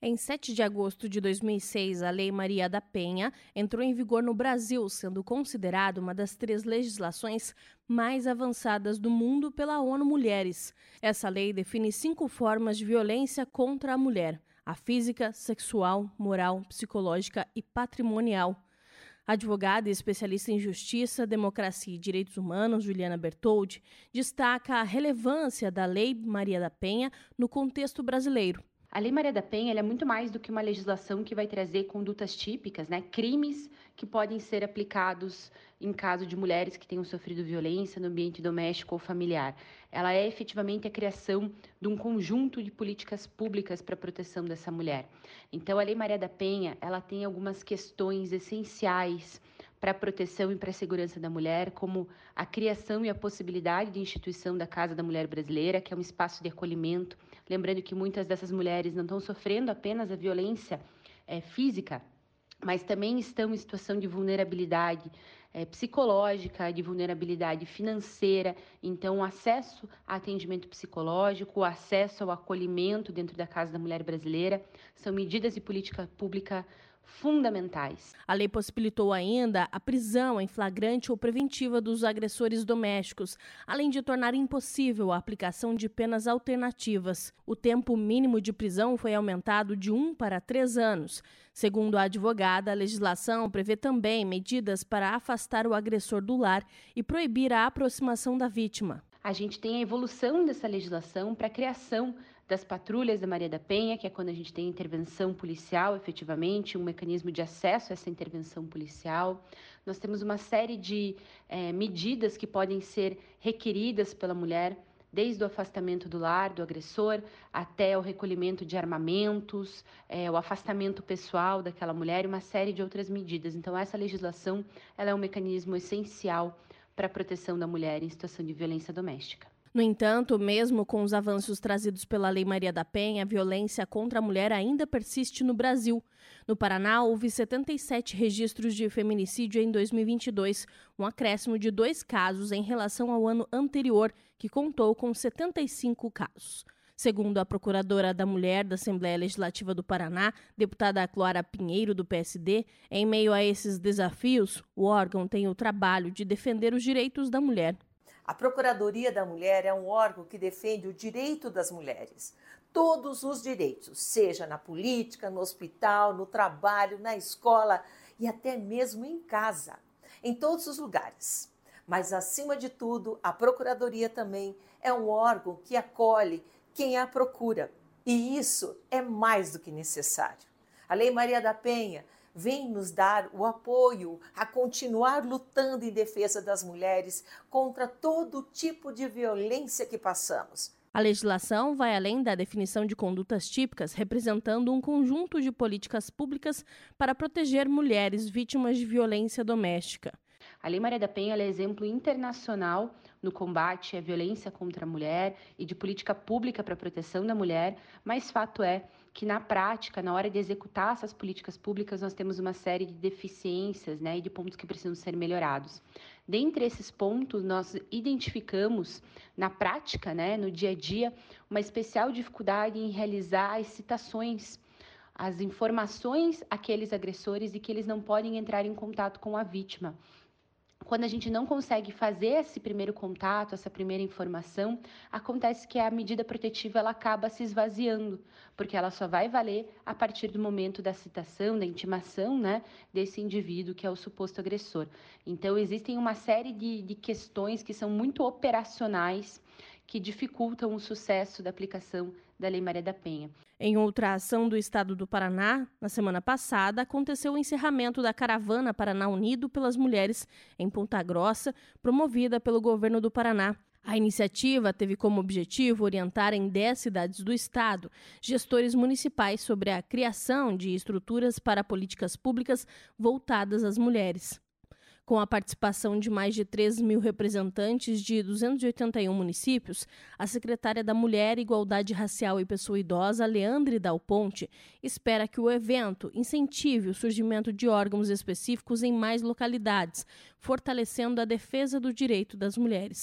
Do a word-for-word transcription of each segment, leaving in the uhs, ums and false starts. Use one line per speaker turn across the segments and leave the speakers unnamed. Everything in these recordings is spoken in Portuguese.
Em sete de agosto de dois mil e seis, a Lei Maria da Penha entrou em vigor no Brasil, sendo considerada uma das três legislações mais avançadas do mundo pela ONU Mulheres. Essa lei define cinco formas de violência contra a mulher: a física, sexual, moral, psicológica e patrimonial. A advogada e especialista em justiça, democracia e direitos humanos, Juliana Bertoldi, destaca a relevância da Lei Maria da Penha no contexto brasileiro.
A Lei Maria da Penha ela é muito mais do que uma legislação que vai trazer condutas típicas, né? Crimes que podem ser aplicados em caso de mulheres que tenham sofrido violência no ambiente doméstico ou familiar. Ela é efetivamente a criação de um conjunto de políticas públicas para a proteção dessa mulher. Então, a Lei Maria da Penha ela tem algumas questões essenciais para a proteção e para a segurança da mulher, como a criação e a possibilidade de instituição da Casa da Mulher Brasileira, que é um espaço de acolhimento. Lembrando que muitas dessas mulheres não estão sofrendo apenas a violência é, física, mas também estão em situação de vulnerabilidade é, psicológica, de vulnerabilidade financeira. Então, o acesso a atendimento psicológico, o acesso ao acolhimento dentro da Casa da Mulher Brasileira são medidas de política pública fundamentais.
A lei possibilitou ainda a prisão em flagrante ou preventiva dos agressores domésticos, além de tornar impossível a aplicação de penas alternativas. O tempo mínimo de prisão foi aumentado de um para três anos. Segundo a advogada, a legislação prevê também medidas para afastar o agressor do lar e proibir a aproximação da vítima.
A gente tem a evolução dessa legislação para a criação das patrulhas da Maria da Penha, que é quando a gente tem intervenção policial, efetivamente, um mecanismo de acesso a essa intervenção policial. Nós temos uma série de é, medidas que podem ser requeridas pela mulher, desde o afastamento do lar, do agressor, até o recolhimento de armamentos, é, o afastamento pessoal daquela mulher e uma série de outras medidas. Então, essa legislação ela é um mecanismo essencial para a proteção da mulher em situação de violência doméstica.
No entanto, mesmo com os avanços trazidos pela Lei Maria da Penha, a violência contra a mulher ainda persiste no Brasil. No Paraná, houve setenta e sete registros de feminicídio em dois mil e vinte e dois, um acréscimo de dois casos em relação ao ano anterior, que contou com setenta e cinco casos. Segundo a procuradora da Mulher da Assembleia Legislativa do Paraná, deputada Clara Pinheiro, do P S D, em meio a esses desafios, o órgão tem o trabalho de defender os direitos da mulher.
A Procuradoria da Mulher é um órgão que defende o direito das mulheres, todos os direitos, seja na política, no hospital, no trabalho, na escola e até mesmo em casa, em todos os lugares. Mas, acima de tudo, a Procuradoria também é um órgão que acolhe quem a procura, e isso é mais do que necessário. A Lei Maria da Penha vem nos dar o apoio a continuar lutando em defesa das mulheres contra todo tipo de violência que passamos.
A legislação vai além da definição de condutas típicas, representando um conjunto de políticas públicas para proteger mulheres vítimas de violência doméstica.
A Lei Maria da Penha é exemplo internacional no combate à violência contra a mulher e de política pública para a proteção da mulher, mas fato é que, na prática, na hora de executar essas políticas públicas, nós temos uma série de deficiências, né, e de pontos que precisam ser melhorados. Dentre esses pontos, nós identificamos, na prática, né, no dia a dia, uma especial dificuldade em realizar as citações, as informações àqueles agressores e que eles não podem entrar em contato com a vítima. Quando a gente não consegue fazer esse primeiro contato, essa primeira informação, acontece que a medida protetiva ela acaba se esvaziando, porque ela só vai valer a partir do momento da citação, da intimação, né, desse indivíduo que é o suposto agressor. Então, existem uma série de, de questões que são muito operacionais que dificultam o sucesso da aplicação da Lei Maria da Penha.
Em outra ação do Estado do Paraná, na semana passada, aconteceu o encerramento da Caravana Paraná Unido pelas Mulheres em Ponta Grossa, promovida pelo governo do Paraná. A iniciativa teve como objetivo orientar em dez cidades do estado gestores municipais sobre a criação de estruturas para políticas públicas voltadas às mulheres. Com a participação de mais de três mil representantes de duzentos e oitenta e um municípios, a secretária da Mulher, Igualdade Racial e Pessoa Idosa, Leandre Dal Ponte, espera que o evento incentive o surgimento de órgãos específicos em mais localidades, fortalecendo a defesa do direito das mulheres.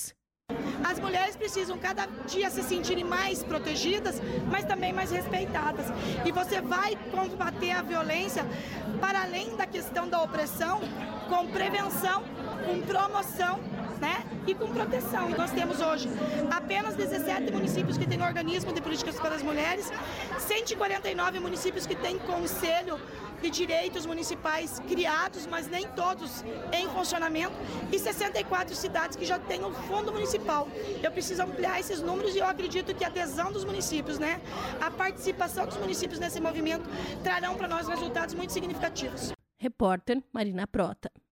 As mulheres precisam cada dia se sentirem mais protegidas, mas também mais respeitadas. E você vai combater a violência para além da questão da opressão, com prevenção, com promoção, né? E com proteção. E nós temos hoje apenas dezessete municípios que têm organismo de políticas para as mulheres, cento e quarenta e nove municípios que têm conselho de direitos municipais criados, mas nem todos em funcionamento, e sessenta e quatro cidades que já têm o fundo municipal. Eu preciso ampliar esses números e eu acredito que a adesão dos municípios, né, a participação dos municípios nesse movimento trarão para nós resultados muito significativos.
Repórter Marina Prota.